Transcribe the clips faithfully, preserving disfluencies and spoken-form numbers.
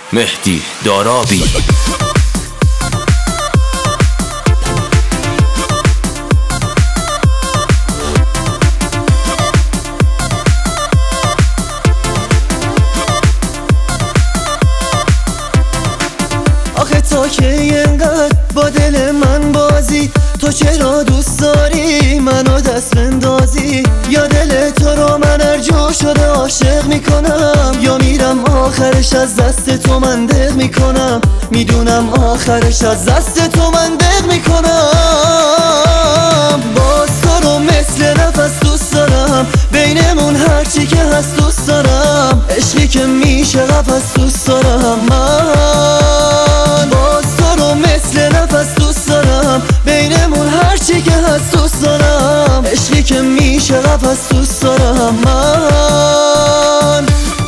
مهدی دارابی. آخه تو که اینقدر با دل من بازی، تو چرا دوست داری منو دست بندازی؟ یا دل تو رو من هر جو شده عاشق میکنم، یا میرم آخرش از دست تو من دق میکنم. میدونم آخرش از دست تو من دق میکنم. باز تو رو مثل نفس دوست دارم، بینمون هرچی که هست دوست دارم. عشقی که میشه قفس دوست دارم من. باز تو رو مثل نفس دوست دارم، بینمون هرچی که هست دوست دارم. عشقی که میشه قفس دوست دارم من.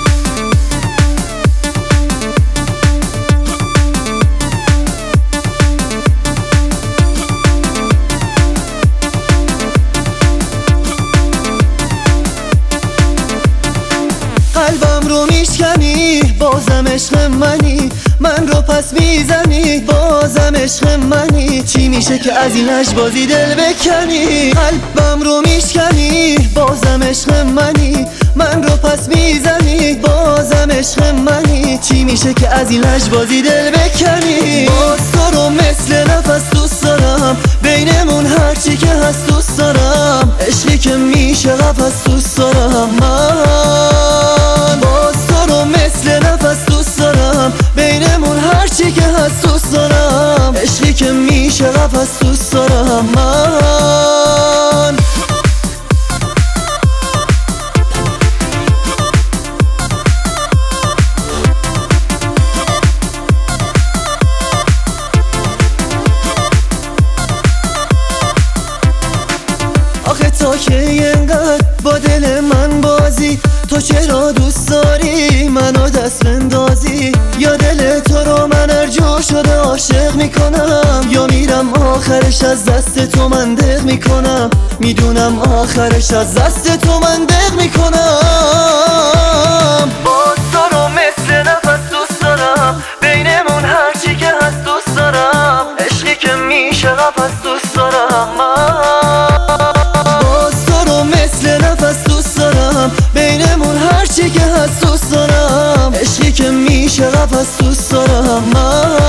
قلبم رو میشکنی، بازم عشق منی. من رو پس میزنی، بازم عشق منی. چی میشه که از این لجبازی دل بکنی؟ قلبم رو میشکنی، بازم عشق منی. من رو پس میزنی، بازم عشق منی. چی میشه که از این لجبازی دل بکنی؟ باز تو رو مثل نفس دوست دارم، بینمون هرچی که هست دوست دارم. عشقی که میشه قفس دوست دارم من. باز تو رو مثل نفس دوست دارم، بینمون هرچی که هست دوست دارم. عشقی که میشه قفس دوست دارم من. آخه تو که اینقدر با دل من بازی، تو چرا دوست داری منو دست بندازی؟ یا دل تو رو من هر جو شده عاشق میکنم، یا میرم آخرش از دست تو من دق میکنم. میدونم آخرش از دست تو من دق میکنم. باز تو رو مثل نفس دوست دارم، بینمون هرچی که هست دوست دارم. عشقی که میشه قفس دوست دارم من. باز تو رو مثل نفس دوست دارم، بینمون هرچی که هست دوست دارم. عشقی که میشه قفس دوست دارم من.